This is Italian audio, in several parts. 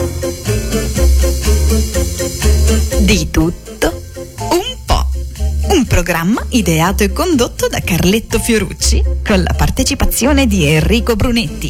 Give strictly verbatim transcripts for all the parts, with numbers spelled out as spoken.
Di tutto un po'. Un programma ideato e condotto da Carletto Fiorucci con la partecipazione di Enrico Brunetti.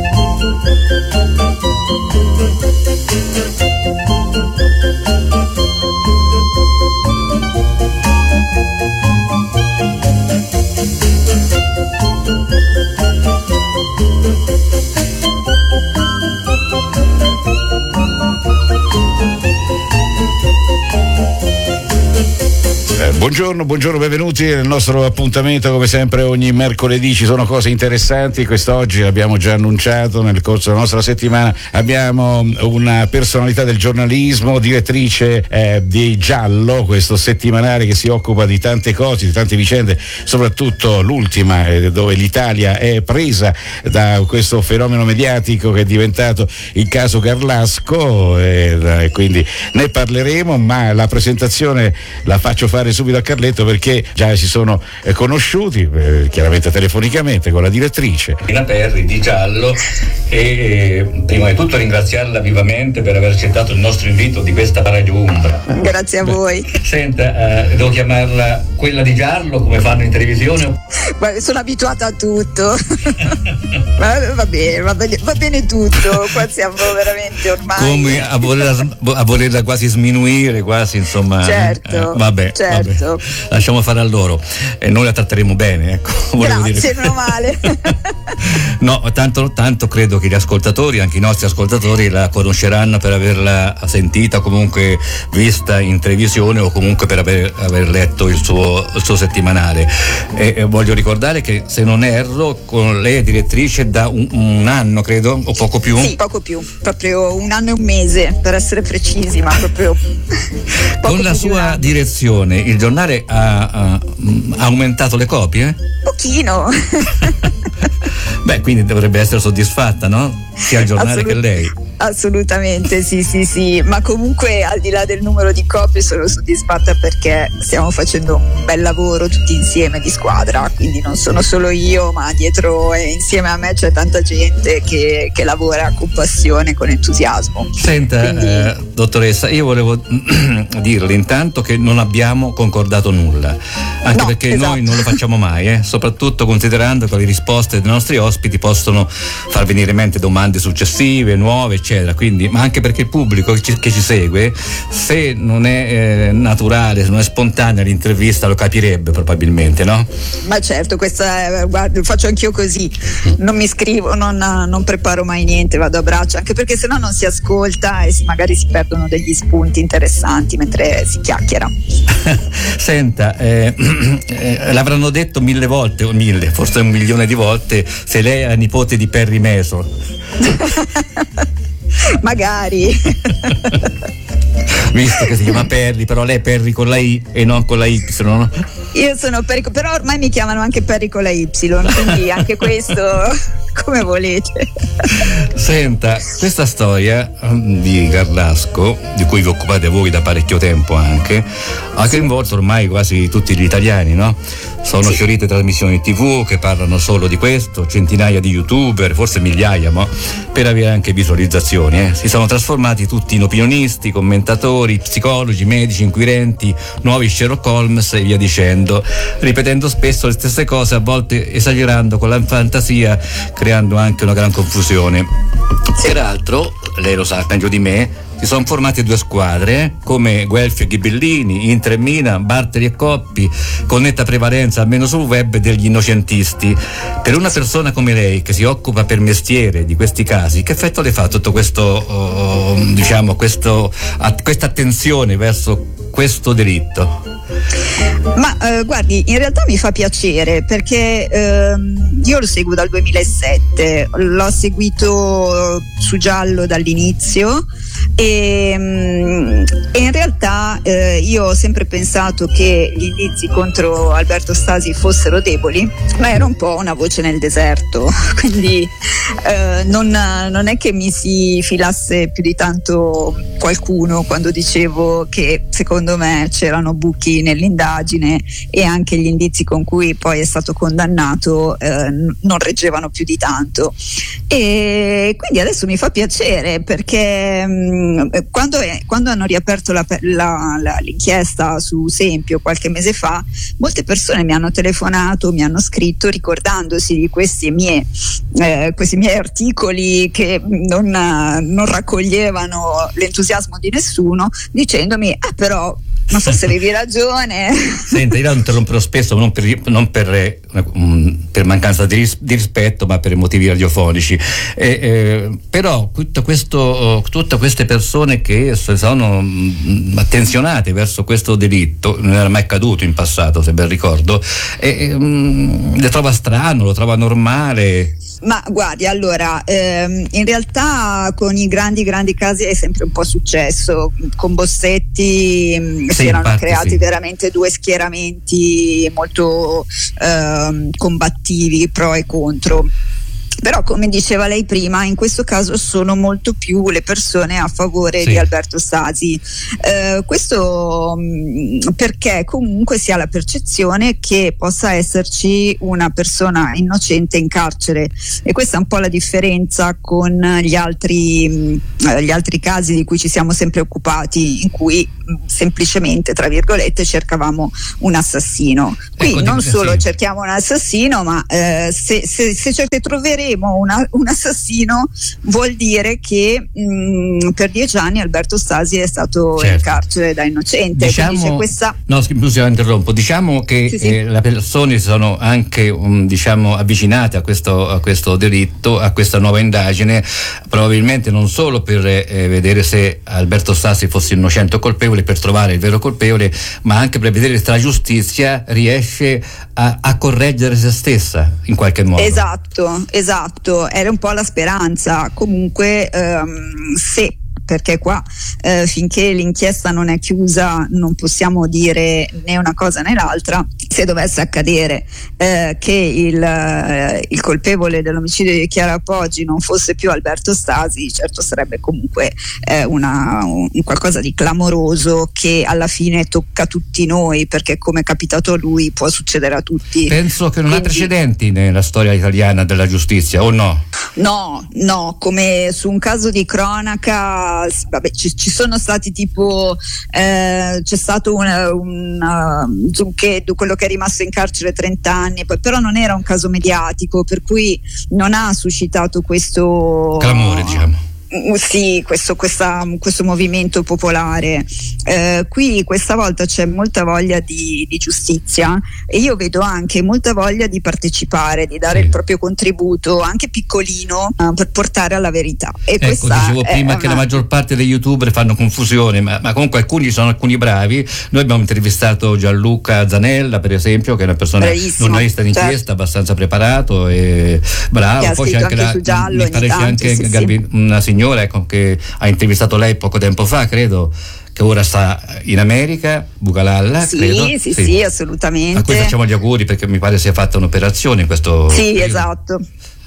Buongiorno, buongiorno, benvenuti nel nostro appuntamento. Come sempre ogni mercoledì ci sono cose interessanti. Quest'oggi l'abbiamo già annunciato nel corso della nostra settimana. Abbiamo una personalità del giornalismo, direttrice eh, di Giallo, questo settimanale che si occupa di tante cose, di tante vicende, soprattutto l'ultima eh, dove l'Italia è presa da questo fenomeno mediatico che è diventato il caso Garlasco, e eh, quindi ne parleremo, ma la presentazione la faccio fare subito a Carletto perché già si sono eh, conosciuti eh, chiaramente telefonicamente con la direttrice Marina Perri di Giallo e eh, prima di tutto ringraziarla vivamente per aver accettato il nostro invito di questa Radio Umbra. Grazie a voi. Senta, eh, devo chiamarla quella di Giallo come fanno in televisione? Beh, sono abituata a tutto. va, va bene, va bene, va bene tutto. Qua siamo veramente ormai come a volerla, a volerla quasi sminuire, quasi insomma. Certo, eh, vabbè, certo. Vabbè. Lasciamo fare a loro e noi la tratteremo bene, ecco. Grazie, meno male. No, tanto, tanto credo che gli ascoltatori, anche i nostri ascoltatori, la conosceranno per averla sentita, comunque vista in televisione o comunque per aver, aver letto il suo, il suo settimanale. E, e voglio ricordare che, se non erro, con lei è direttrice da un, un anno, credo, o poco più? Sì, poco più, proprio un anno e un mese, per essere precisi, ma proprio con la sua direzione il giornale ha, ha, ha aumentato le copie? Pochino. Beh, quindi dovrebbe essere soddisfatta, no? Sia il giornale Assolut- che lei. Assolutamente, sì, sì, sì. Ma comunque, al di là del numero di copie, sono soddisfatta perché stiamo facendo un bel lavoro tutti insieme di squadra. Quindi non sono solo io, ma dietro e insieme a me c'è tanta gente che, che lavora con passione, con entusiasmo. Senta, Quindi... eh, dottoressa, io volevo dirle intanto che non abbiamo concordato nulla, anche no, perché esatto. noi non lo facciamo mai, eh, soprattutto considerando che le risposte dei nostri ospiti possono far venire in mente domande successive, nuove, eccetera. Quindi, ma anche perché il pubblico che ci, che ci segue, se non è eh, naturale, se non è spontanea l'intervista, lo capirebbe probabilmente, no? Ma certo, questa è, guarda, faccio anch'io così, non mi scrivo, non, non preparo mai niente, vado a braccio, anche perché sennò non si ascolta e magari si perdono degli spunti interessanti mentre si chiacchiera. Senta, eh, eh, l'avranno detto mille volte, o mille, forse un milione di volte, se lei è la nipote di Perry Mason. Magari. Visto che si chiama Perry, però lei è Perry con la I e non con la Y, no? Io sono Perry, però ormai mi chiamano anche Perry con la Y, quindi anche questo come volete. Senta, questa storia di Garlasco, di cui vi occupate voi da parecchio tempo anche, ha coinvolto ormai quasi tutti gli italiani, no? Sono sì. fiorite trasmissioni tivù che parlano solo di questo, centinaia di youtuber, forse migliaia, ma per avere anche visualizzazioni, eh. Si sono trasformati tutti in opinionisti, commentatori, psicologi, medici, inquirenti, nuovi Sherlock Holmes e via dicendo, ripetendo spesso le stesse cose, a volte esagerando con la fantasia, creando anche una gran confusione. Peraltro, lei lo sa meglio di me, si sono formate due squadre come Guelfi e Ghibellini, Inter e Milan, Bartoli e Coppi, con netta prevalenza almeno sul web degli innocentisti. Per una persona come lei che si occupa per mestiere di questi casi, che effetto le fa tutto questo uh, diciamo questo a, questa attenzione verso questo delitto? Ma eh, guardi, in realtà mi fa piacere perché ehm, io lo seguo dal duemilasette, l'ho seguito su Giallo dall'inizio e, e in realtà eh, io ho sempre pensato che gli indizi contro Alberto Stasi fossero deboli, ma era un po' una voce nel deserto, quindi eh, non, non è che mi si filasse più di tanto qualcuno quando dicevo che secondo me c'erano buchi nell'indagine e anche gli indizi con cui poi è stato condannato eh, non reggevano più di tanto. E quindi adesso mi fa piacere, perché mh, quando, è, quando hanno riaperto la, la, la, l'inchiesta su Sempio qualche mese fa, molte persone mi hanno telefonato, mi hanno scritto ricordandosi di questi miei, eh, questi miei articoli che non, non raccoglievano l'entusiasmo di nessuno, dicendomi ah però ma forse avevi ragione. Senta, io la interromperò spesso non per, non per, per mancanza di, ris- di rispetto, ma per motivi radiofonici. E, eh, però tutto questo, tutte queste persone che sono mh, attenzionate verso questo delitto, non era mai accaduto in passato, se ben ricordo, e, mh, le trova strano, lo trova normale. Ma guardi, allora, ehm, in realtà con i grandi grandi casi è sempre un po' successo. Con Bossetti mh, sì, si erano parte, creati sì. veramente due schieramenti molto ehm, combattivi, pro e contro. Però, come diceva lei prima, in questo caso sono molto più le persone a favore sì. di Alberto Stasi. Eh, questo mh, perché comunque si ha la percezione che possa esserci una persona innocente in carcere, e questa è un po' la differenza con gli altri, mh, gli altri casi di cui ci siamo sempre occupati, in cui mh, semplicemente, tra virgolette, cercavamo un assassino. Qui ecco, non solo sì. cerchiamo un assassino, ma eh, se, se, se cerchiamo troveremo Una, un assassino, vuol dire che mh, per dieci anni Alberto Stasi è stato certo. in carcere da innocente. Diciamo, questa... no, scusi, la interrompo. Diciamo che sì, sì. Eh, le persone sono anche um, diciamo avvicinate a questo, a questo delitto, a questa nuova indagine, probabilmente non solo per eh, vedere se Alberto Stasi fosse innocente o colpevole, per trovare il vero colpevole, ma anche per vedere se la giustizia riesce a, a correggere se stessa in qualche modo. Esatto, esatto. Esatto, era un po' la speranza. Comunque ehm, se perché qua eh, finché l'inchiesta non è chiusa non possiamo dire né una cosa né l'altra. Se dovesse accadere eh, che il, eh, il colpevole dell'omicidio di Chiara Poggi non fosse più Alberto Stasi, certo sarebbe comunque eh, una, un qualcosa di clamoroso che alla fine tocca tutti noi, perché come è capitato a lui può succedere a tutti. Penso che non Quindi, ha precedenti nella storia italiana della giustizia, o no? No, no, come su un caso di cronaca, vabbè, ci, ci sono stati tipo eh, c'è stato un, un Zucchetto, quello che è rimasto in carcere trenta anni, poi, però non era un caso mediatico, per cui non ha suscitato questo clamore, diciamo. Sì, questo, questa, questo movimento popolare. Eh, qui questa volta c'è molta voglia di, di giustizia, e io vedo anche molta voglia di partecipare, di dare sì. il proprio contributo, anche piccolino, uh, per portare alla verità. E ecco, questa dicevo prima una... che la maggior parte degli youtuber fanno confusione, ma, ma comunque alcuni sono alcuni bravi. Noi abbiamo intervistato Gianluca Zanella, per esempio, che è una persona giornalista d'inchiesta, certo. abbastanza preparato e bravo. Poi c'è anche, anche la, Giallo, mi pare c'è anche sì, Garbi, sì. una signora ecco, che ha intervistato lei poco tempo fa, credo, che ora sta in America, Bucalalla, sì, credo. Sì, sì, sì, assolutamente. A cui facciamo gli auguri, perché mi pare sia fatta un'operazione in questo Sì, periodo. esatto.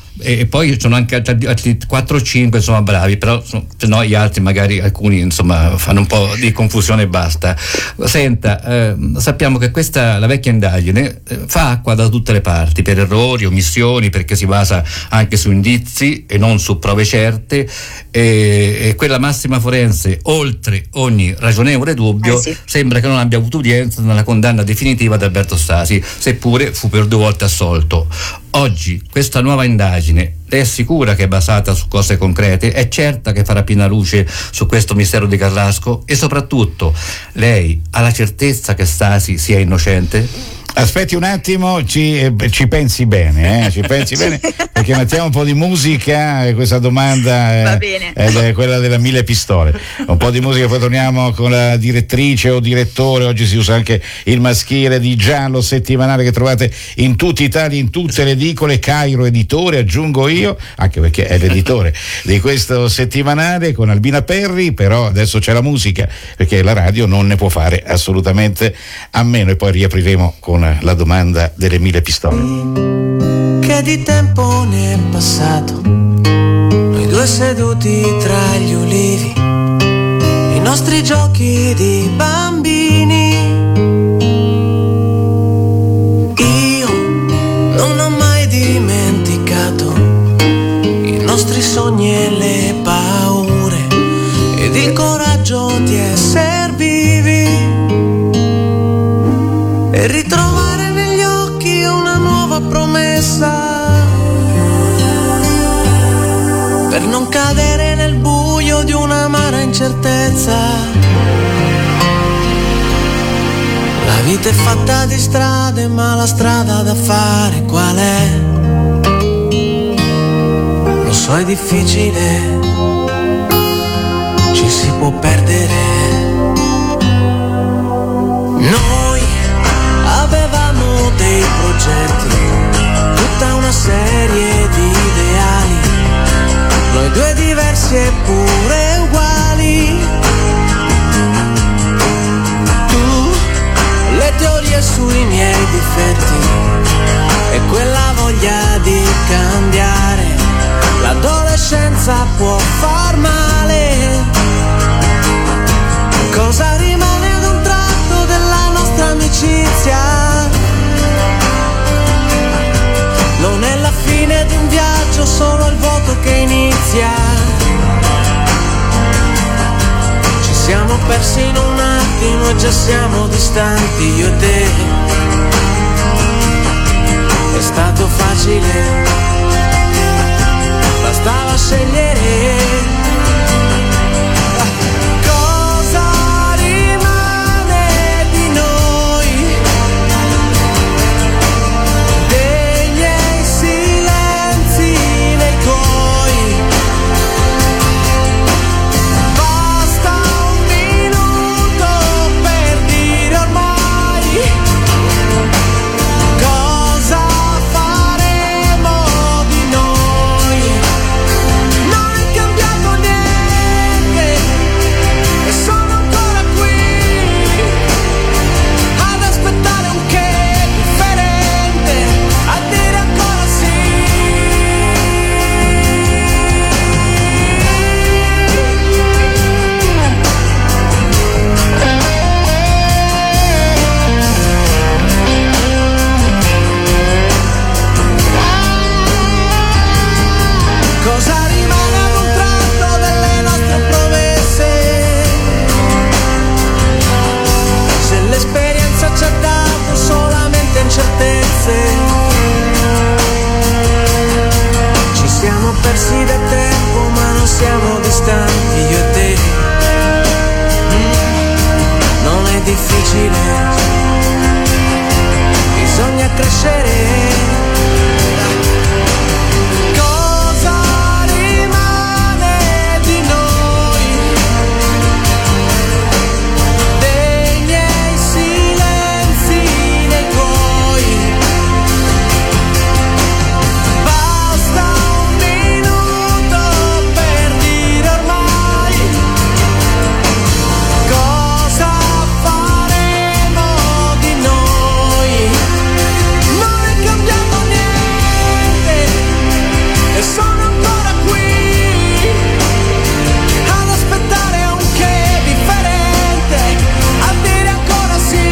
E poi sono anche altri quattro o cinque insomma bravi, però se no gli altri magari alcuni insomma fanno un po' di confusione e basta. Senta, eh, sappiamo che questa, la vecchia indagine, eh, fa acqua da tutte le parti, per errori, omissioni, perché si basa anche su indizi e non su prove certe, e, e quella massima forense, oltre ogni ragionevole dubbio, eh sì. sembra che non abbia avuto udienza nella condanna definitiva di Alberto Stasi, seppure fu per due volte assolto. Oggi questa nuova indagine, lei è sicura che è basata su cose concrete? È certa che farà piena luce su questo mistero di Carrasco? E soprattutto, lei ha la certezza che Stasi sia innocente? Aspetti un attimo, ci, eh, ci pensi bene, eh? ci pensi bene, perché mettiamo un po' di musica, e questa domanda Va eh, bene. è quella della mille pistole. Un po' di musica, poi torniamo con la direttrice o direttore. Oggi si usa anche il maschile di Giallo settimanale, che trovate in tutta Italia, in tutte le edicole. Cairo Editore, aggiungo io, anche perché è l'editore di questo settimanale, con Albina Perri. Però adesso c'è la musica, perché la radio non ne può fare assolutamente a meno, e poi riapriremo con la domanda delle mille pistole. Che di tempo ne è passato, noi due seduti tra gli ulivi, i nostri giochi di bambini. Io non ho mai dimenticato non cadere nel buio di un'amara incertezza. La vita è fatta di strade, ma la strada da fare qual è? Lo so, è difficile, ci si può perdere. Noi avevamo dei progetti, tutta una serie di ideali, noi due diversi eppure uguali. Tu, le teorie sui miei difetti e quella voglia di cambiare. L'adolescenza può far male. Cosa rimane ad un tratto della nostra amicizia? Non è la fine di un viaggio, solo il vuoto che inizia. Ci siamo persi in un attimo e già siamo distanti, io e te. È stato facile, bastava scegliere. Cosa rimane di noi? Dei miei silenzi nei tuoi. Basta un minuto per dire ormai cosa faremo di noi. Non è cambiato niente e sono ancora qui ad aspettare un che differente, a dire ancora sì. Cosa rimane ad un tratto delle nostre promesse? Se l'esperienza ci ha dato solamente incertezze, ci siamo persi da tempo ma non siamo distanti, io e te. Mm, non è difficile, bisogna crescere. Cosa rimane di noi? Dei miei silenzi nei tuoi. Basta un minuto per dire ormai cosa faremo di noi. Non è cambiato niente e sono ancora qui ad aspettare un che differente, a dire ancora sì.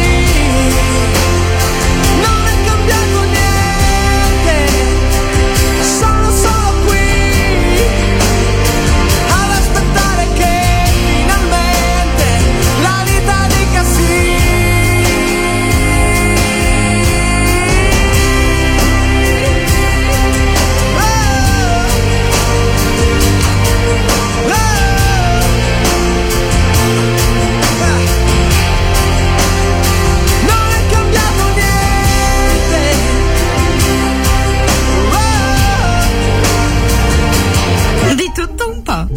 Non è cambiato niente, sono solo qui ad aspettare che finalmente la vita dica sì. Non è cambiato niente. Di tutto un po'.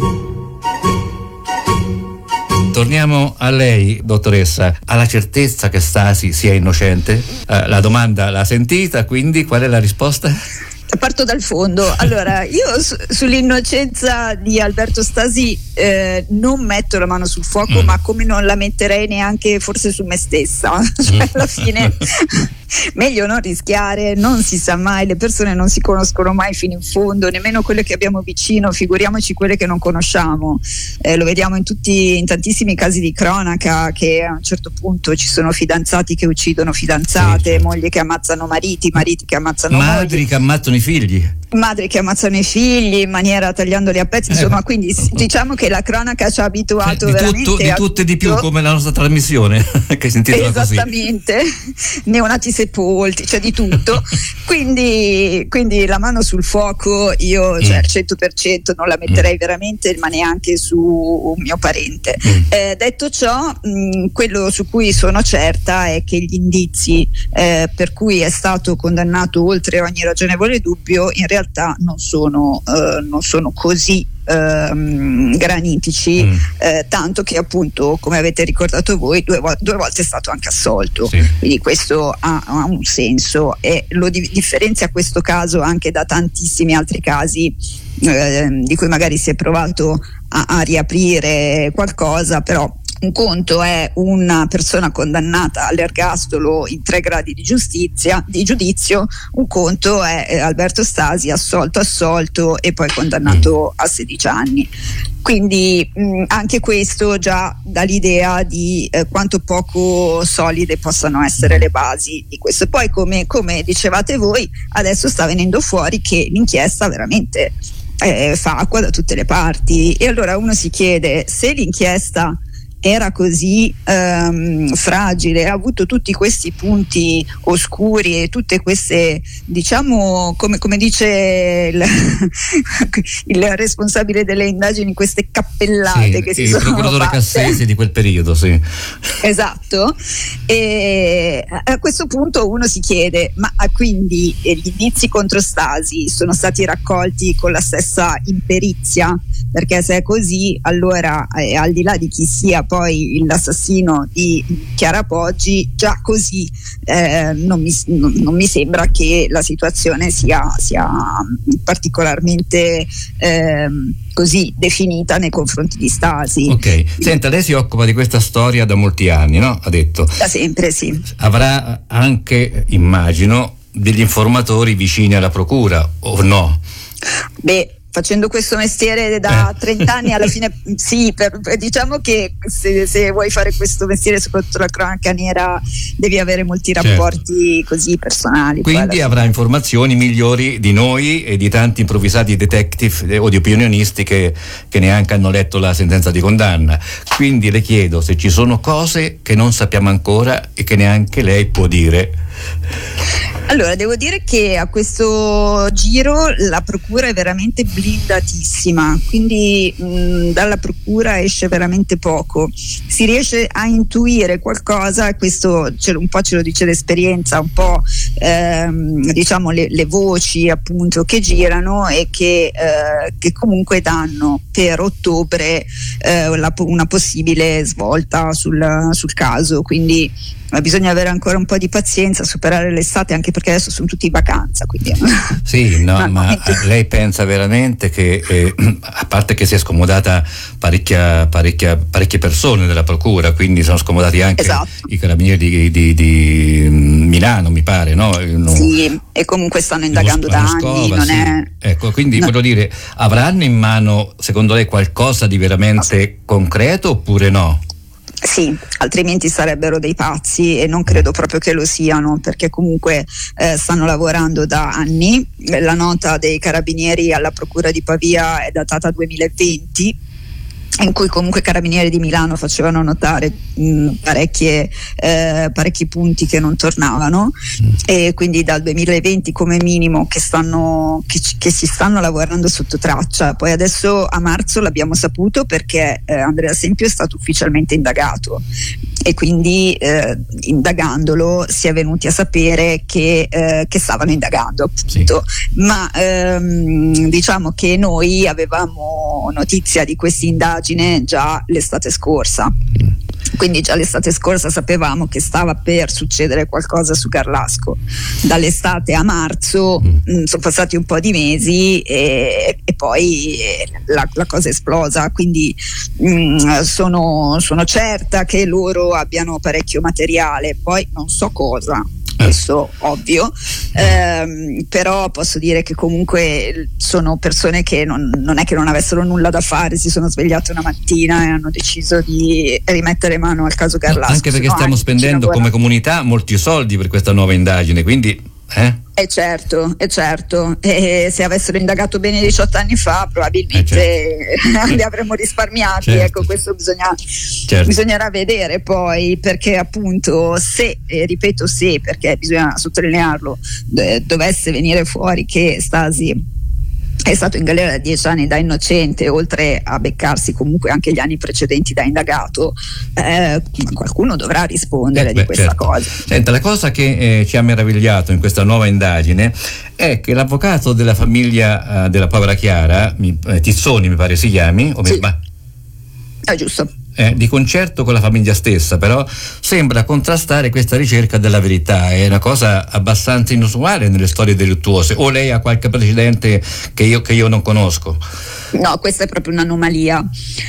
Torniamo a lei, dottoressa. Ha la certezza che Stasi sia innocente? Eh, la domanda l'ha sentita, quindi qual è la risposta? Parto dal fondo. Allora, io su, sull'innocenza di Alberto Stasi eh, non metto la mano sul fuoco, mm. ma come non la metterei neanche forse su me stessa. Cioè, alla fine meglio non rischiare, non si sa mai, le persone non si conoscono mai fino in fondo, nemmeno quelle che abbiamo vicino, figuriamoci quelle che non conosciamo. Eh, lo vediamo in tutti, in tantissimi casi di cronaca, che a un certo punto ci sono fidanzati che uccidono fidanzate, sì, certo. mogli che ammazzano mariti, mariti che ammazzano madri mogli. che ammazzano i figli. madri che ammazzano i figli in maniera tagliandoli a pezzi, insomma, eh, quindi diciamo che la cronaca ci ha abituato di veramente tutto, di tutto e di più, come la nostra trasmissione che si intitola così. Esattamente, neonati sepolti, cioè di tutto. quindi, quindi la mano sul fuoco io cioè, al cento per cento non la metterei mm. veramente, ma neanche su un mio parente. Mm. Eh, detto ciò, mh, quello su cui sono certa è che gli indizi eh, per cui è stato condannato oltre ogni ragionevole dubbio in realtà non sono, eh, non sono così ehm, granitici, mm. eh, tanto che appunto, come avete ricordato voi, due, vo- due volte è stato anche assolto, sì. Quindi questo ha, ha un senso e lo di- differenzia questo caso anche da tantissimi altri casi eh, di cui magari si è provato a, a riaprire qualcosa, però un conto è una persona condannata all'ergastolo in tre gradi di giustizia, di giudizio, un conto è Alberto Stasi assolto assolto e poi condannato a sedici anni. Quindi mh, anche questo già dà l'idea di eh, quanto poco solide possano essere le basi di questo. Poi come, come dicevate voi, adesso sta venendo fuori che l'inchiesta veramente eh, fa acqua da tutte le parti e allora uno si chiede se l'inchiesta era così ehm, fragile, ha avuto tutti questi punti oscuri e tutte queste, diciamo, come, come dice il, il responsabile delle indagini, queste cappellate sì, che si il sono procuratore fatte. Cassese di quel periodo, sì. Esatto, e a questo punto uno si chiede, ma quindi gli indizi contro Stasi sono stati raccolti con la stessa imperizia? Perché se è così, allora eh, al di là di chi sia poi l'assassino di Chiara Poggi, già così eh, non, mi, non, non mi sembra che la situazione sia, sia particolarmente eh, così definita nei confronti di Stasi. Ok, senta, lei si occupa di questa storia da molti anni, no? Ha detto. Da sempre, sì. Avrà anche, immagino, degli informatori vicini alla procura, o no? Beh, facendo questo mestiere da trenta anni, alla fine sì, per, per, diciamo che se, se vuoi fare questo mestiere, soprattutto la cronaca nera, devi avere molti rapporti certo. così personali. Quindi avrà informazioni migliori di noi e di tanti improvvisati detective o di opinionisti che, che neanche hanno letto la sentenza di condanna. Quindi le chiedo se ci sono cose che non sappiamo ancora e che neanche lei può dire. Allora, devo dire che a questo giro la procura è veramente blindatissima, quindi mh, dalla procura esce veramente poco, si riesce a intuire qualcosa e questo ce lo, un po' ce lo dice l'esperienza, un po' ehm, diciamo le, le voci appunto che girano e che, eh, che comunque danno per ottobre eh, la, una possibile svolta sul, sul caso, quindi ma bisogna avere ancora un po' di pazienza, superare l'estate, anche perché adesso sono tutti in vacanza, quindi sì, no, ma lei pensa veramente che eh, a parte che si è scomodata parecchia, parecchia, parecchie persone della procura, quindi sono scomodati anche esatto. i carabinieri di, di, di Milano, mi pare, no? Non, sì, e comunque stanno indagando da anni, non sì. è ecco, quindi no. voglio dire, avranno in mano secondo lei qualcosa di veramente no. concreto oppure no? Sì, altrimenti sarebbero dei pazzi e non credo proprio che lo siano, perché comunque eh, stanno lavorando da anni. La nota dei carabinieri alla procura di Pavia è datata duemilaventi, in cui comunque i carabinieri di Milano facevano notare mh, parecchie, eh, parecchi punti che non tornavano e quindi dal duemilaventi come minimo che, stanno, che, che si stanno lavorando sotto traccia. Poi adesso a marzo l'abbiamo saputo perché eh, Andrea Sempio è stato ufficialmente indagato e quindi eh, indagandolo si è venuti a sapere che, eh, che stavano indagando appunto, sì. ma ehm, diciamo che noi avevamo notizia di questa indagine già l'estate scorsa, quindi già l'estate scorsa sapevamo che stava per succedere qualcosa su Garlasco. Dall'estate a marzo mh, sono passati un po' di mesi e, e poi la, la cosa è esplosa, quindi mh, sono, sono certa che loro abbiano parecchio materiale, poi non so cosa, questo ovvio, ehm, però posso dire che comunque sono persone che non, non è che non avessero nulla da fare, si sono svegliate una mattina e hanno deciso di rimettere mano al caso Garlasco. Anche perché stiamo spendendo come comunità molti soldi per questa nuova indagine, quindi eh? è certo, è certo. E se avessero indagato bene diciotto anni fa, probabilmente eh certo. li avremmo risparmiati. Certo. Ecco, questo bisogna, certo. bisognerà vedere poi, perché appunto se, eh, ripeto se, perché bisogna sottolinearlo, d- dovesse venire fuori che Stasi è stato in galera da dieci anni da innocente, oltre a beccarsi comunque anche gli anni precedenti da indagato, eh, qualcuno dovrà rispondere eh, beh, di questa certo. cosa. Senta, la cosa che eh, ci ha meravigliato in questa nuova indagine è che l'avvocato della famiglia uh, della povera Chiara, mi, eh, Tizzoni mi pare si chiami, o sì. mi, ma, è giusto. Eh, di concerto con la famiglia stessa, però sembra contrastare questa ricerca della verità. È una cosa abbastanza inusuale nelle storie delittuose, o lei ha qualche precedente che io, che io non conosco? No, questa è proprio un'anomalia.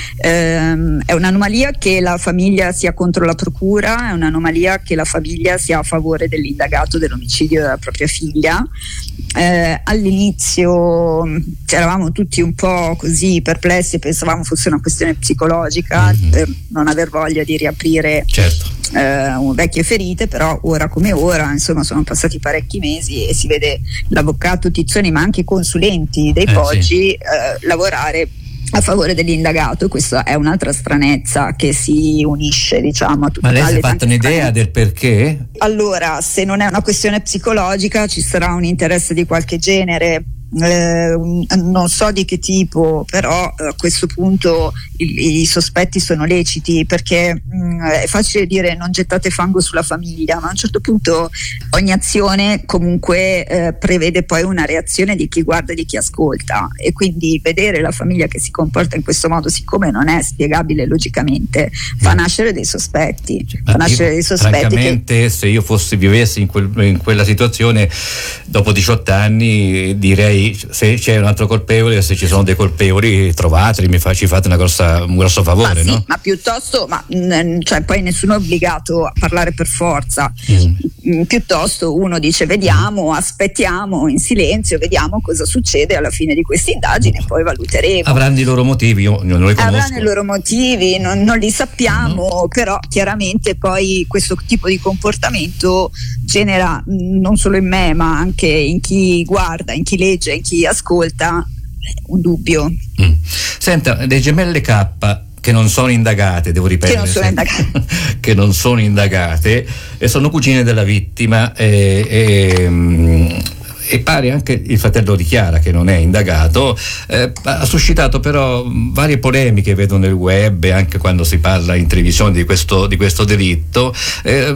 Ehm, è un'anomalia che la famiglia sia contro la procura, è un'anomalia che la famiglia sia a favore dell'indagato dell'omicidio della propria figlia. Eh, all'inizio eravamo tutti un po' così perplessi, pensavamo fosse una questione psicologica, mm-hmm. per non aver voglia di riaprire certo. eh, vecchie ferite, però ora come ora, insomma, sono passati parecchi mesi e si vede l'avvocato Tizzoni, ma anche i consulenti dei eh, Poggi sì. eh, lavorare a favore dell'indagato. Questa è un'altra stranezza che si unisce, diciamo, a tutte. Ma lei si è fatta un'idea del perché? Allora, se non è una questione psicologica, ci sarà un interesse di qualche genere. Eh, non so di che tipo, però a questo punto i, i sospetti sono leciti, perché mh, è facile dire non gettate fango sulla famiglia, ma a un certo punto ogni azione comunque eh, prevede poi una reazione di chi guarda e di chi ascolta, e quindi vedere la famiglia che si comporta in questo modo, siccome non è spiegabile logicamente, fa nascere dei sospetti, cioè, fa nascere dei sospetti francamente che... se io fossi vivessi in, quel, in quella situazione dopo diciotto anni, direi se c'è un altro colpevole, se ci sono dei colpevoli trovateli, mi fa, ci fate una grossa, un grosso favore, ma sì, no? Ma piuttosto, ma mh, cioè poi nessuno è obbligato a parlare per forza, mm. piuttosto uno dice vediamo, aspettiamo in silenzio, vediamo cosa succede alla fine di questa indagine e poi valuteremo. Avranno i loro motivi, io non li conosco. Avranno i loro motivi, non, non li sappiamo, no. Però chiaramente poi questo tipo di comportamento genera mh, non solo in me, ma anche in chi guarda, in chi legge, in chi ascolta, un dubbio. Mm. Senta, le gemelle K che non sono indagate, devo ripetere, che non sono indagate, che non sono indagate e sono cugine della vittima e, e, e pare anche il fratello di Chiara, che non è indagato, eh, ha suscitato però varie polemiche, vedo nel web, anche quando si parla in televisione di questo, di questo delitto, eh,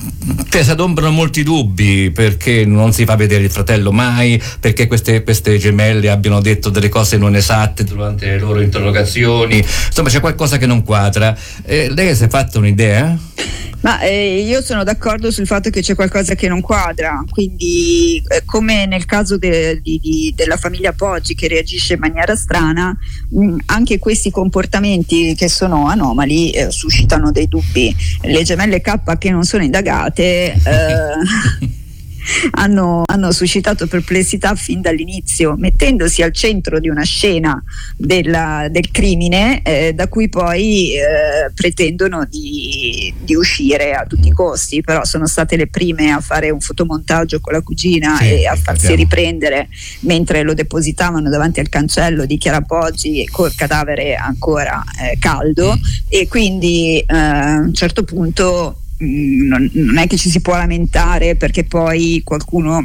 che si adombrano molti dubbi, perché non si fa vedere il fratello mai, perché queste, queste gemelle abbiano detto delle cose non esatte durante le loro interrogazioni, insomma c'è qualcosa che non quadra. Eh, lei si è fatta un'idea? Ma eh, io sono d'accordo sul fatto che c'è qualcosa che non quadra, quindi eh, come nel caso de, di, di, della famiglia Poggi, che reagisce in maniera strana, mh, anche questi comportamenti che sono anomali eh, suscitano dei dubbi. Le gemelle K che non sono indagate eh, Hanno, hanno suscitato perplessità fin dall'inizio, mettendosi al centro di una scena della, del crimine eh, da cui poi eh, pretendono di, di uscire a tutti i costi, però sono state le prime a fare un fotomontaggio con la cugina sì, e a farsi capiamo. riprendere mentre lo depositavano davanti al cancello di Chiara Poggi col cadavere ancora eh, caldo, mm. e quindi eh, a un certo punto Non, non è che ci si può lamentare perché poi qualcuno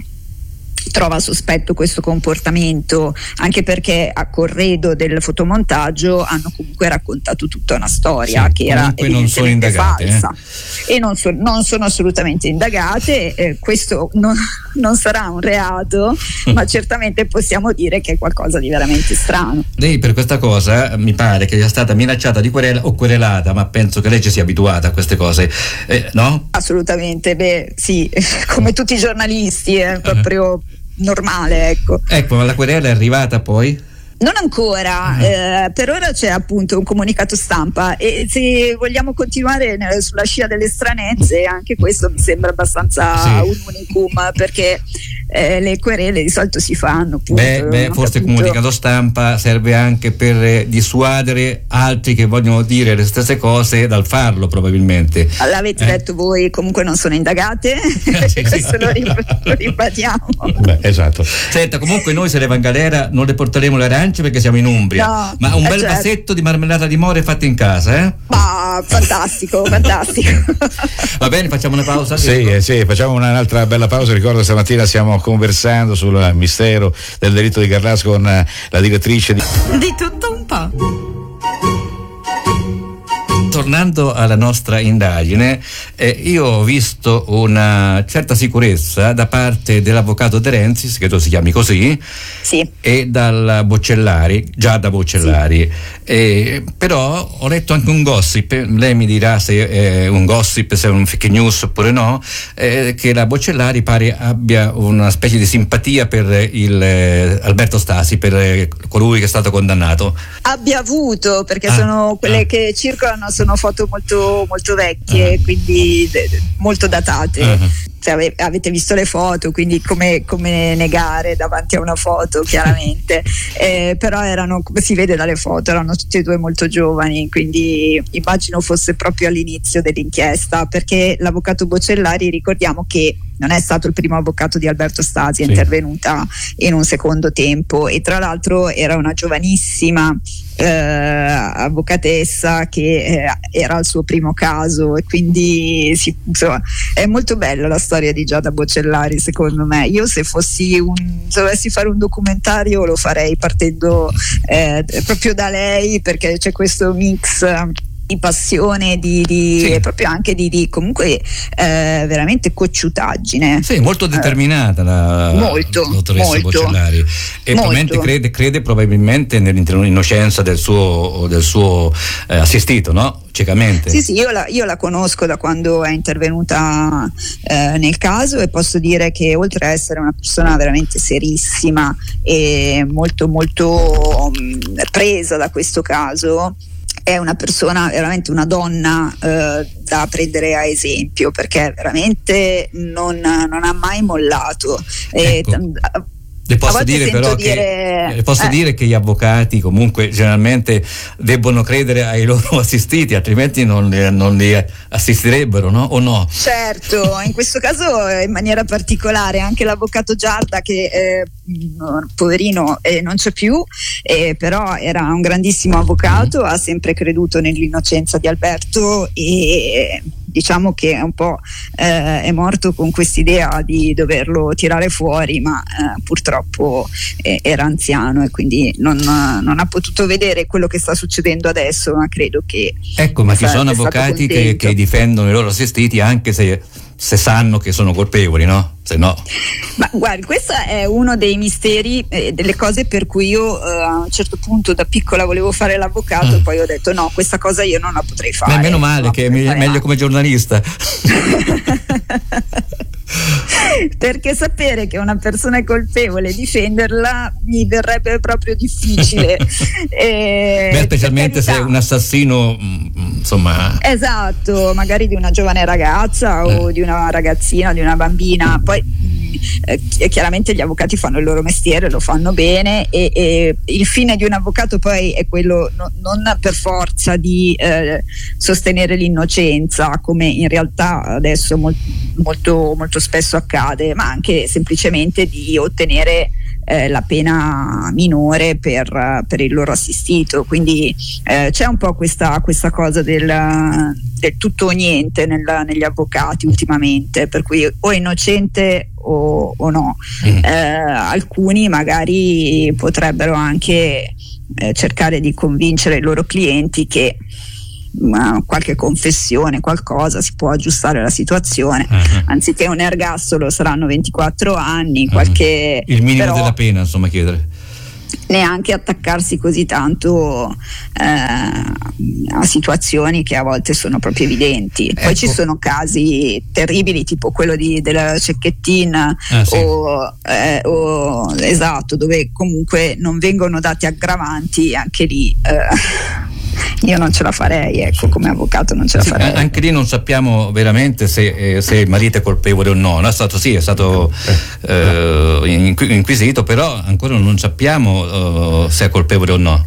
trova sospetto questo comportamento, anche perché a corredo del fotomontaggio hanno comunque raccontato tutta una storia sì, che era non sono indagate, falsa eh? e non, so, non sono assolutamente indagate. Eh, questo non, non sarà un reato, ma certamente possiamo dire che è qualcosa di veramente strano. Lei per questa cosa mi pare che sia stata minacciata di querela o querelata, ma penso che lei ci sia abituata a queste cose, eh, no? Assolutamente, beh sì, come tutti i giornalisti, è proprio normale, ecco. Ecco, ma la querela è arrivata poi? Non ancora, eh, per ora c'è appunto un comunicato stampa e se vogliamo continuare nel, sulla scia delle stranezze, anche questo mi sembra abbastanza sì. un unicum, perché eh, le querele di solito si fanno. Punto, beh, beh forse il comunicato stampa serve anche per dissuadere altri che vogliono dire le stesse cose dal farlo, probabilmente. L'avete eh. detto voi, comunque non sono indagate, sì, questo sì. Lo, rib- lo ribadiamo. Beh, esatto. Senta, comunque noi se le va in galera non le porteremo le arance perché siamo in Umbria, no, ma un eh bel certo. vasetto di marmellata di more fatto in casa, eh? Ah, fantastico, fantastico. Va bene, facciamo una pausa? Sì, eh, sì, facciamo un'altra bella pausa. Ricordo stamattina stiamo conversando sul mistero del delitto di Garlasco con la direttrice di... Di tutto un po'. Tornando alla nostra indagine, eh, io ho visto una certa sicurezza da parte dell'avvocato De Renzis, credo si chiami così, sì. e dal Boccellari, già da Boccellari. Sì. Eh, però ho letto anche un gossip, lei mi dirà se è un gossip, se è un fake news oppure no, eh, che la Boccellari pare abbia una specie di simpatia per il eh, Alberto Stasi, per eh, colui che è stato condannato. Abbia avuto, perché ah, sono quelle ah. che circolano, sono foto molto molto vecchie, uh-huh. quindi de- molto datate. Uh-huh. Cioè, ave- avete visto le foto, quindi come, come negare davanti a una foto, chiaramente. eh, però erano, come si vede dalle foto, erano tutti e due molto giovani, quindi immagino fosse proprio all'inizio dell'inchiesta, perché l'avvocato Boccellari, ricordiamo che non è stato il primo avvocato di Alberto Stasi, è sì. intervenuta in un secondo tempo, e tra l'altro era una giovanissima eh, avvocatessa che eh, era il suo primo caso, e quindi sì, insomma, è molto bella la storia di Giada Boccellari, secondo me. Io se fossi un, se dovessi fare un documentario lo farei partendo eh, proprio da lei, perché c'è questo mix di passione, di, di sì. proprio anche di, di comunque eh, veramente cocciutaggine. Sì, molto determinata la, molto, la dottoressa molto, Boccellari, e probabilmente crede, crede probabilmente nell'innocenza del suo, del suo eh, assistito, no? Ciecamente. Sì, sì, io la, io la conosco da quando è intervenuta eh, nel caso, e posso dire che oltre a essere una persona veramente serissima e molto molto mh, presa da questo caso, è una persona, veramente una donna eh, da prendere a esempio, perché veramente non, non ha mai mollato. Ecco. E, Le posso dire però dire, che, le posso eh. dire che gli avvocati comunque generalmente debbono credere ai loro assistiti, altrimenti non li, non li assisterebbero, no? O no? Certo, in questo caso in maniera particolare anche l'avvocato Giarda, che eh, poverino eh, non c'è più, eh, però era un grandissimo avvocato, mm. ha sempre creduto nell'innocenza di Alberto, e diciamo che un po' eh, è morto con quest'idea di doverlo tirare fuori, ma eh, purtroppo eh, era anziano, e quindi non, non ha potuto vedere quello che sta succedendo adesso, ma credo che ecco, ma ci sono avvocati che, che difendono i loro assistiti anche se, se sanno che sono colpevoli, no? Se no. Ma guardi, questo è uno dei misteri, eh, delle cose per cui io eh, a un certo punto da piccola volevo fare l'avvocato, ah. e poi ho detto no, questa cosa io non la potrei fare. Ma meno male, che è me- meglio come giornalista. Perché sapere che una persona è colpevole, difenderla mi verrebbe proprio difficile. e, Beh, specialmente se è un assassino, insomma. Esatto, magari di una giovane ragazza eh. o di una ragazzina, di una bambina. Poi eh, chiaramente gli avvocati fanno il loro mestiere, lo fanno bene, e, e il fine di un avvocato poi è quello no, non per forza di eh, sostenere l'innocenza, come in realtà adesso molt, molto molto spesso accade, ma anche semplicemente di ottenere eh, la pena minore per, per il loro assistito. Quindi eh, c'è un po' questa, questa cosa del, del tutto o niente nel, negli avvocati ultimamente, per cui o è innocente o, o no. Mm. Eh, alcuni magari potrebbero anche eh, cercare di convincere i loro clienti che ma qualche confessione, qualcosa, si può aggiustare la situazione. Uh-huh. Anziché un ergastolo saranno ventiquattro anni, qualche, uh-huh. il minimo però, della pena, insomma, chiedere. Neanche attaccarsi così tanto eh, a situazioni che a volte sono proprio evidenti. Ecco. Poi ci sono casi terribili, tipo quello di, della Cecchettin, ah, sì. o, eh, o esatto, dove comunque non vengono dati aggravanti, anche lì eh, io non ce la farei, ecco, come avvocato non ce la sì, farei. Anche lì non sappiamo veramente se, eh, se il marito è colpevole o no, no? È stato, sì, è stato eh, inquisito, però ancora non sappiamo eh, se è colpevole o no.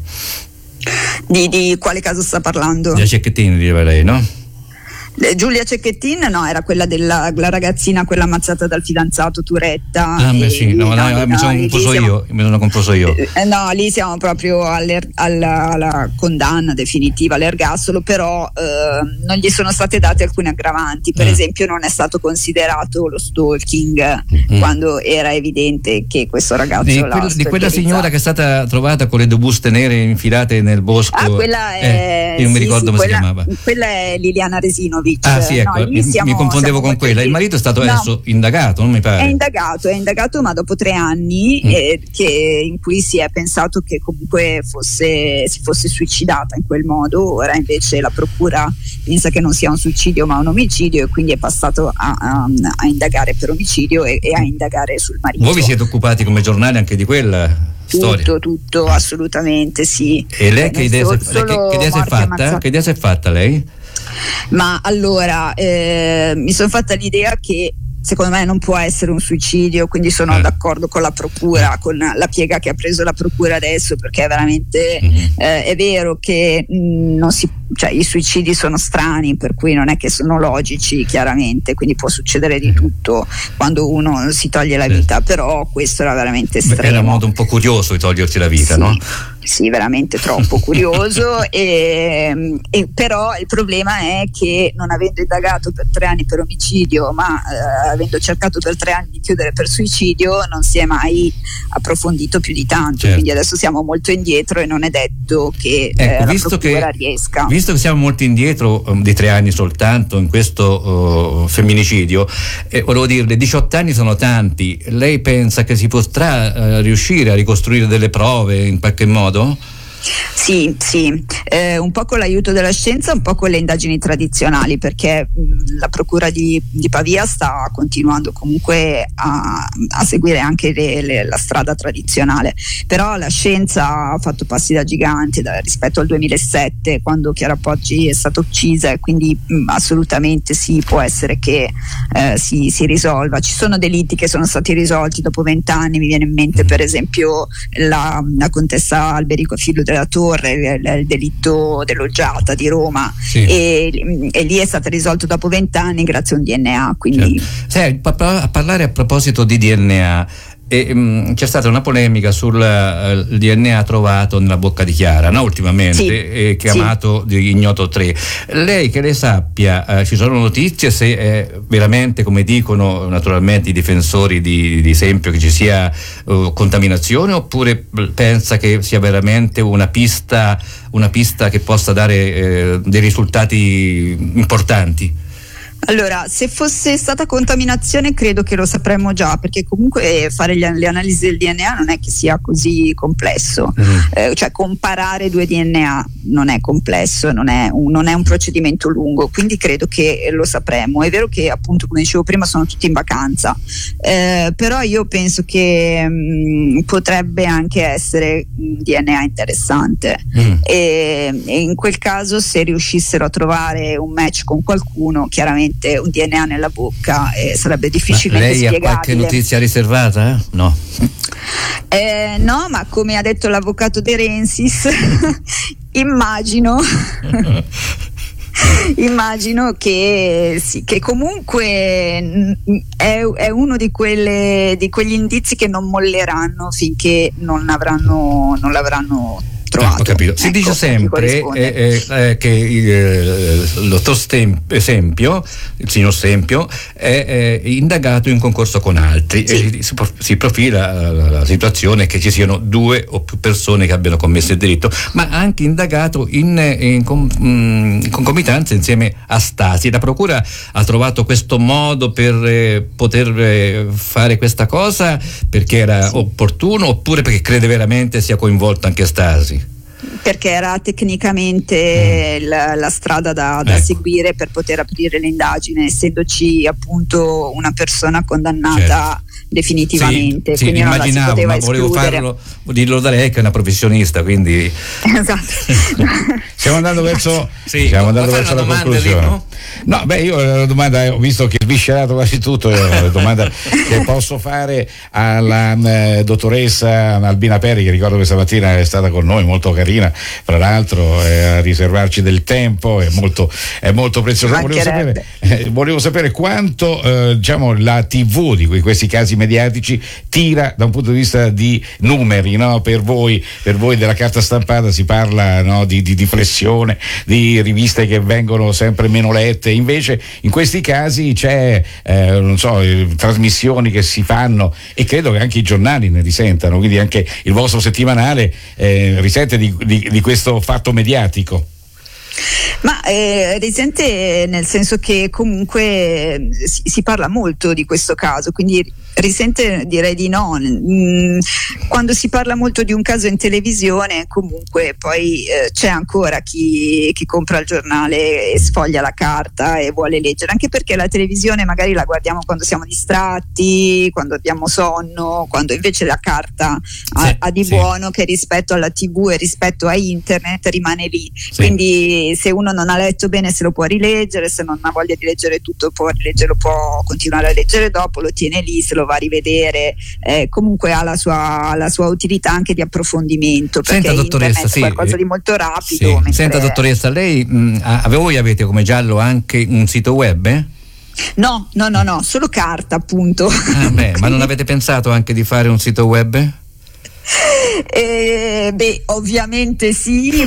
Di, di quale caso sta parlando? Di Cecchettin, diceva lei, no? Giulia Cecchettin no, era quella della la ragazzina, quella ammazzata dal fidanzato Turetta. Ah, beh, sì, no, no, no, mi sono confuso io, mi sono confuso io. Eh, no, lì siamo proprio alla, alla condanna definitiva all'ergastolo, però eh, non gli sono state date alcune aggravanti. Per eh. esempio non è stato considerato lo stalking mm. quando era evidente che questo ragazzo di, l'ha quel, di quella signora che è stata trovata con le due buste nere infilate nel bosco. Ah, quella è eh, io non sì, mi ricordo sì, come quella, si chiamava. Quella è Liliana Resinovic. Ah sì, ecco, no, mi, siamo, mi confondevo con quella. Il marito è stato no, adesso indagato, non mi pare. È indagato, è indagato, ma dopo tre anni mm. eh, che, in cui si è pensato che comunque fosse, si fosse suicidata in quel modo. Ora invece la procura pensa che non sia un suicidio ma un omicidio, e quindi è passato a, a, a indagare per omicidio e, e a indagare sul marito. Voi vi siete occupati come giornale anche di quella storia? Tutto, tutto, assolutamente sì. E lei che idea si è fatta? Che idea si è fatta lei? Ma allora eh, mi sono fatta l'idea che secondo me non può essere un suicidio, quindi sono eh. d'accordo con la procura, con la piega che ha preso la procura adesso, perché veramente mm-hmm. eh, è vero che mh, non si, cioè, i suicidi sono strani, per cui non è che sono logici, chiaramente, quindi può succedere di tutto quando uno si toglie la vita, però questo era veramente estremo. Era un modo un po' curioso di togliersi la vita, sì. no? Sì, veramente troppo curioso e, e però il problema è che non avendo indagato per tre anni per omicidio, ma eh, avendo cercato per tre anni di chiudere per suicidio, non si è mai approfondito più di tanto, certo. Quindi adesso siamo molto indietro e non è detto che ecco, eh, la visto procura che, riesca. Visto che siamo molto indietro um, di tre anni soltanto in questo uh, femminicidio, eh, volevo dirle, diciotto anni sono tanti, lei pensa che si potrà uh, riuscire a ricostruire delle prove in qualche modo? Sì, sì, eh, un po' con l'aiuto della scienza, un po' con le indagini tradizionali, perché mh, la procura di, di Pavia sta continuando comunque a, a seguire anche le, le, la strada tradizionale, però la scienza ha fatto passi da gigante da, rispetto al duemilasette, quando Chiara Poggi è stata uccisa, e quindi mh, assolutamente sì, può essere che eh, si, si risolva. Ci sono delitti che sono stati risolti dopo vent'anni, mi viene in mente per esempio la, la contessa Alberico Figlio della Torre, il, il delitto dell'Oggiata di Roma, sì. e, e lì è stato risolto dopo vent'anni grazie a un D N A, quindi certo. Sì, a parlare a proposito di D N A, e, um, c'è stata una polemica sul uh, D N A trovato nella bocca di Chiara, no? Ultimamente, sì, eh, chiamato sì. di Ignoto tre. Lei che le sappia, uh, ci sono notizie se è veramente, come dicono naturalmente i difensori di, di Sempio, che ci sia uh, contaminazione, oppure pensa che sia veramente una pista, una pista che possa dare eh, dei risultati importanti? Allora, se fosse stata contaminazione credo che lo sapremmo già, perché comunque fare gli, le analisi del D N A non è che sia così complesso, mm. eh, cioè comparare due D N A non è complesso, non è, un, non è un procedimento lungo, quindi credo che lo sapremmo. È vero che appunto, come dicevo prima, sono tutti in vacanza, eh, però io penso che mh, potrebbe anche essere un D N A interessante, mm. e, e in quel caso, se riuscissero a trovare un match con qualcuno, chiaramente un D N A nella bocca eh, sarebbe difficilmente spiegabile. Lei ha qualche notizia riservata? No. Eh, no, ma come ha detto l'avvocato De Rensis, immagino immagino che, sì, che comunque è, è uno di, quelle, di quegli indizi che non molleranno finché non avranno non l'avranno trovato. Ah, ho capito. Si ecco, dice sempre eh, eh, che il, il dottor Sempio, il signor Sempio, è, è indagato in concorso con altri, sì. e si, si profila la, la situazione che ci siano due o più persone che abbiano commesso il delitto, ma anche indagato in, in, in, in concomitanza insieme a Stasi. La procura ha trovato questo modo per eh, poter eh, fare questa cosa perché era sì. opportuno, oppure perché crede veramente sia coinvolto anche Stasi? Perché era tecnicamente mm. la, la strada da, da ecco. seguire per poter aprire l'indagine, essendoci appunto una persona condannata certo. definitivamente, sì, quindi sì, non la si immaginavo, poteva ma volevo escludere. farlo, dirlo da lei che è una professionista, quindi Esatto. Stiamo andando verso, sì, stiamo andando vuoi verso fare la una domanda, conclusione. Enrico? No, beh, io la domanda, ho visto che hai sviscerato quasi tutto, io la domanda che posso fare alla eh, dottoressa Albina Perri, che ricordo che stamattina è stata con noi, molto carina, fra l'altro, eh, a riservarci del tempo, è molto, è molto preziosa. Volevo sapere, eh, volevo sapere quanto eh, diciamo la tivù di questi casi mediatici tira da un punto di vista di numeri, no? Per voi, per voi della carta stampata si parla, no, di, di, di flessione, di riviste che vengono sempre meno lette, invece in questi casi c'è eh, non so, eh, trasmissioni che si fanno e credo che anche i giornali ne risentano, quindi anche il vostro settimanale eh, risente di, di, di questo fatto mediatico. Ma eh, risente nel senso che comunque si, si parla molto di questo caso, quindi risente direi di no. Mm, quando si parla molto di un caso in televisione comunque poi eh, c'è ancora chi, chi compra il giornale e sfoglia la carta e vuole leggere, anche perché la televisione magari la guardiamo quando siamo distratti, quando abbiamo sonno, quando invece la carta ha, sì, ha di sì. buono che rispetto alla tivù e rispetto a internet rimane lì, Sì. quindi se uno non ha letto bene se lo può rileggere, se non ha voglia di leggere tutto può rileggerlo, può continuare a leggere dopo, lo tiene lì, se lo va a rivedere, eh, comunque ha la sua, la sua utilità anche di approfondimento, perché Senta, dottoressa, internet sì, è qualcosa eh, di molto rapido. sì. mentre... Senta, dottoressa, lei mh, a, voi avete come Giallo anche un sito web? Eh? No, no, no, no, solo carta appunto. Ah, beh, ma non avete pensato anche di fare un sito web? Eh, beh, ovviamente sì,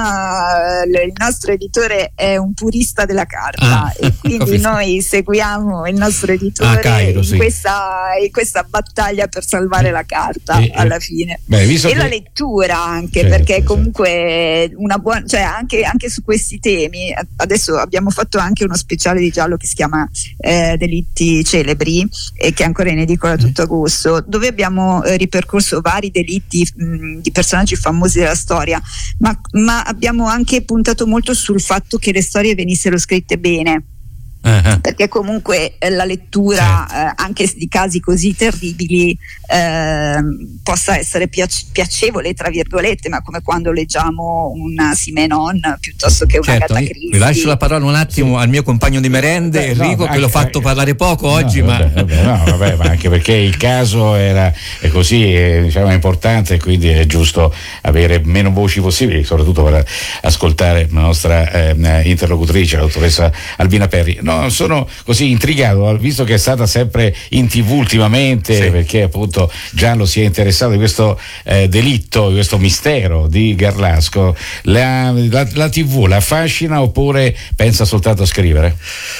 ma il nostro editore è un purista della carta Ah, e quindi capisco. noi seguiamo il nostro editore Ah, Cairo, in, sì. questa, in questa battaglia per salvare la carta E- e- alla fine. beh, visto e che- la lettura anche, Certo, perché certo. comunque una buona, cioè anche, anche su questi temi adesso abbiamo fatto anche uno speciale di Giallo che si chiama eh, Delitti celebri e che è ancora in edicola tutto agosto, dove abbiamo eh, ripercorso vari delitti mh, di personaggi famosi della storia, ma, ma abbiamo anche puntato molto sul fatto che le storie venissero scritte bene. Uh-huh. Perché comunque eh, la lettura eh, anche di casi così terribili eh, possa essere piac- piacevole tra virgolette, ma come quando leggiamo una Simenon piuttosto che una Certo, Agatha io- Christie. vi lascio la parola un attimo al mio compagno di merende, Beh, no, Enrico, che anche- l'ho fatto parlare poco No, oggi, ma vabbè, vabbè, no, vabbè, ma anche perché il caso era è così, è, diciamo, importante, quindi è giusto avere meno voci possibili, soprattutto per ascoltare la nostra eh, interlocutrice, la dottoressa Albina Perri. No, sono così intrigato, visto che è stata sempre in tivù ultimamente, Sì. perché appunto Giallo si è interessato di questo eh, delitto, di questo mistero di Garlasco. La, la, la tivù la affascina oppure pensa soltanto a scrivere?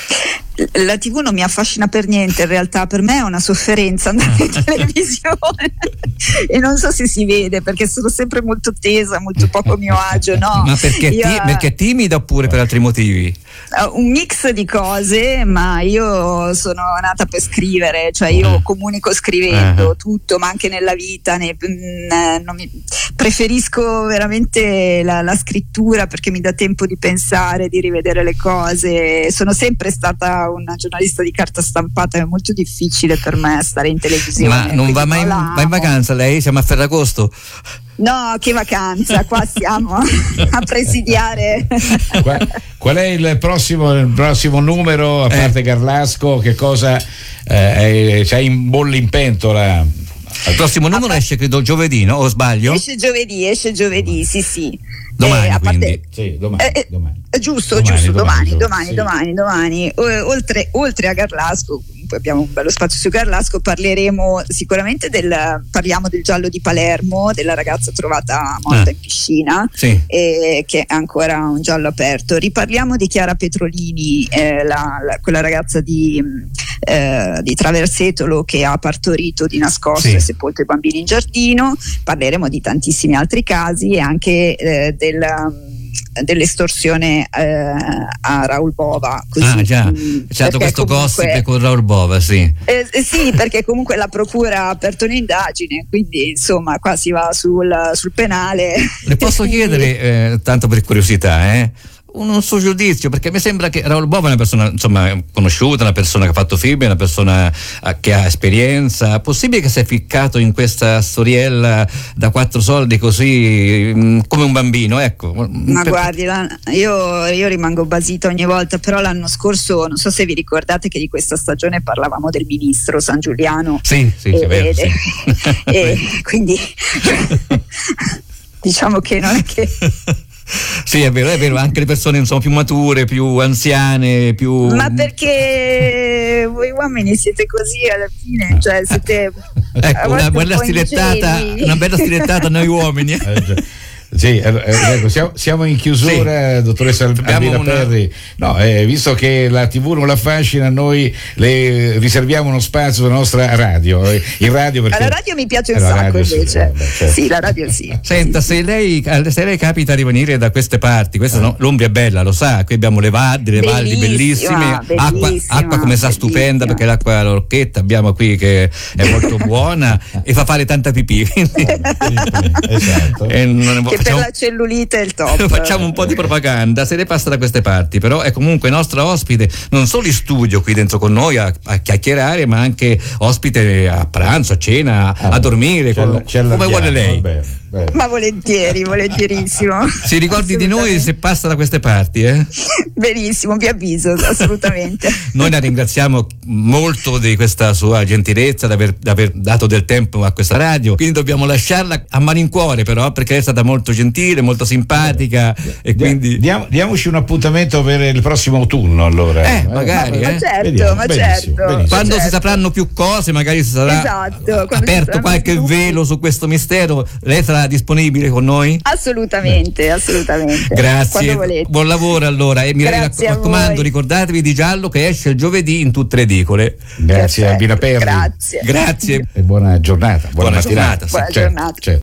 La tivù non mi affascina per niente, in realtà per me è una sofferenza andare in televisione e non so se si vede perché sono sempre molto tesa, molto poco a mio agio, no? ma perché, Io- ti- perché è timida oppure per altri motivi? Uh, un mix di cose, ma io sono nata per scrivere, cioè io Uh-huh. comunico scrivendo Uh-huh. tutto, ma anche nella vita ne, mh, non mi, preferisco veramente la, la scrittura perché mi dà tempo di pensare, di rivedere le cose. Sono sempre stata una giornalista di carta stampata, è molto difficile per me stare in televisione. Ma non quindi va mai in, la va in amo. vacanza lei? Siamo a Ferragosto? No, che vacanza, qua siamo a presidiare. Qual, qual è il prossimo, il prossimo numero, a Eh. parte Garlasco, che cosa eh, c'è in bolle in pentola? Il prossimo numero esce credo giovedì, no? O sbaglio? Esce giovedì, esce giovedì, sì sì. Domani, Eh, a parte- quindi. Sì, domani. Eh, eh, domani. Giusto, Domani, giusto, domani, domani, domani, sì. domani, domani. O- Oltre, oltre a Garlasco, comunque abbiamo un bello spazio su Garlasco, parleremo sicuramente del, parliamo del Giallo di Palermo, della ragazza trovata morta Ah. in piscina, Sì. eh, che è ancora un giallo aperto. Riparliamo di Chiara Petrolini, eh, la- la- quella ragazza di, eh, di Traversetolo che ha partorito di nascosto Sì. e sepolto i bambini in giardino. Parleremo di tantissimi altri casi e anche eh, del dell'estorsione eh, a Raul Bova, così, Ah già, mh, c'è stato perché questo comunque- gossip con Raul Bova, sì. eh, eh, sì, perché comunque la procura ha aperto un'indagine, quindi insomma qua si va sul, sul penale. Le posso Quindi- chiedere, eh, tanto per curiosità, eh? un suo giudizio, perché mi sembra che Raoul Bova è una persona insomma conosciuta, una persona che ha fatto film, una persona che ha esperienza. Possibile che si è ficcato in questa storiella da quattro soldi così mh, come un bambino, ecco? Ma per... guardi, la, io, io rimango basita ogni volta, però l'anno scorso non so se vi ricordate che di questa stagione parlavamo del ministro San Giuliano. Sì, sì, e, è vero, e, sì. e quindi diciamo che non è che sì, è vero, è vero, anche le persone insomma più mature, più anziane, più... Ma perché voi uomini siete così alla fine, cioè siete ecco, una bella un stilettata, ingenui. una bella stilettata noi uomini. Eh, sì, eh, ecco, siamo, siamo in chiusura, sì. Dottoressa Albina una... Perri. No, eh, visto che la tivù non la affascina, noi le riserviamo uno spazio alla nostra radio. Eh, il radio perché... La radio mi piace un eh, sacco invece. Sì, eh, beh, certo. Sì, la radio sì. Senta, sì, se, sì. Lei, se lei capita di venire da queste parti, questa no, l'Umbria è bella, lo sa, qui abbiamo le valli, le valli bellissime, acqua, acqua come sa stupenda, perché l'acqua all'orchetta abbiamo qui che è molto buona e fa fare tanta pipì. Esatto. E non che facciamo... per la cellulite è il top. Facciamo un po' di propaganda, se ne passa da queste parti, però è comunque nostra ospite, non solo in studio qui dentro con noi a, a chiacchierare, ma anche ospite a pranzo, a cena, a, a dormire, con, come vuole lei. Bene, bene. Ma volentieri, volentierissimo. Si ricordi di noi se passa da queste parti, eh? Benissimo, vi avviso, assolutamente. Noi la ringraziamo molto di questa sua gentilezza, di aver, di aver dato del tempo a questa radio, quindi dobbiamo lasciarla a malincuore però, perché è stata molto gentile, molto simpatica e quindi Diamo, diamoci un appuntamento per il prossimo autunno allora. Eh, magari, ma, eh. ma certo, Vediamo, ma benissimo, certo. benissimo. Quando certo. si sapranno più cose, magari si sarà Esatto, quando aperto si qualche saranno più velo su questo mistero, lei sarà disponibile con noi? Assolutamente, assolutamente. Grazie, Quando volete. buon lavoro allora e mi Grazie a raccomando, voi. ricordatevi di Giallo che esce il giovedì in tutte le edicole. Grazie Perfetto, Albina Perri. Grazie. Grazie E buona giornata, buona, Buona mattinata. giornata, sì. Buona Certo, giornata. certo.